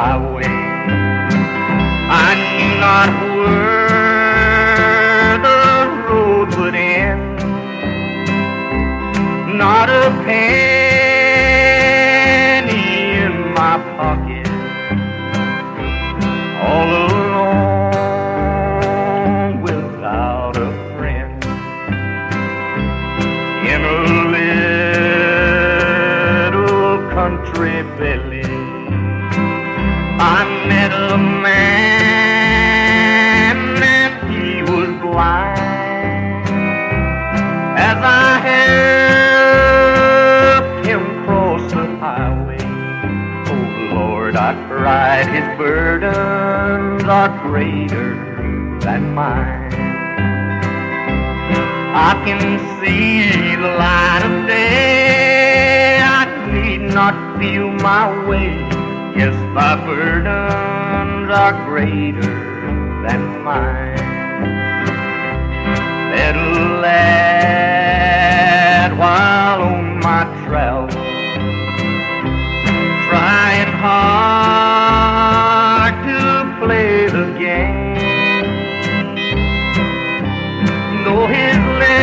highway. I knew not where the road would end. Not a penny in my pocket, all alone without a friend. In a little country village, I met a man and he was blind. As I helped him cross the highway, oh Lord, I cried, his burdens are greater than mine. I can see the light of day, I need not feel my way. Yes, thy burdens are greater than mine. Little lad, while on my travels, trying hard to play the game, though his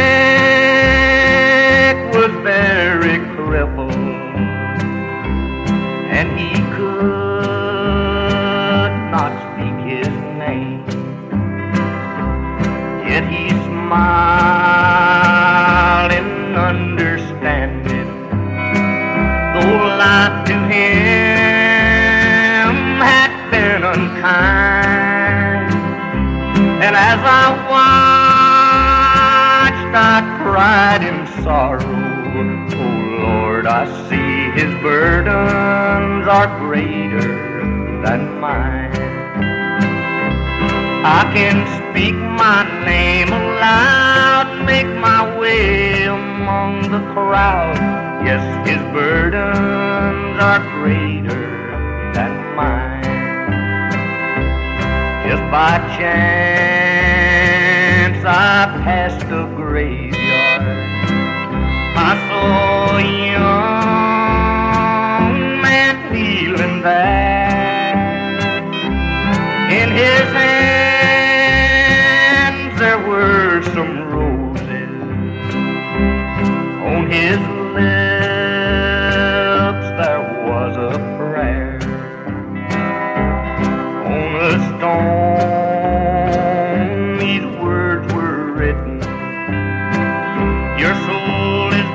leg was very crippled and he could not speak his name, yet he smiled in understanding, though life to him had been unkind. And as I watched, I cried in sorrow, oh Lord, I see his burdens are greater than mine. I can speak my name aloud, make my way among the crowd. Yes, his burdens are greater than mine. Just by chance I passed a graveyard, I saw a young man kneeling there. In his hands there were some roses, on his lips there was a prayer. On a stone these words were written, your soul is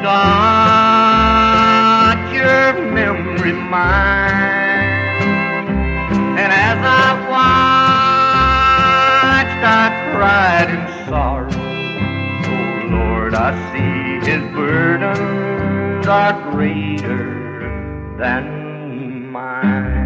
God, your memory mine. And as I watched, I cried in sorrow, oh Lord, I see his burdens are greater than mine.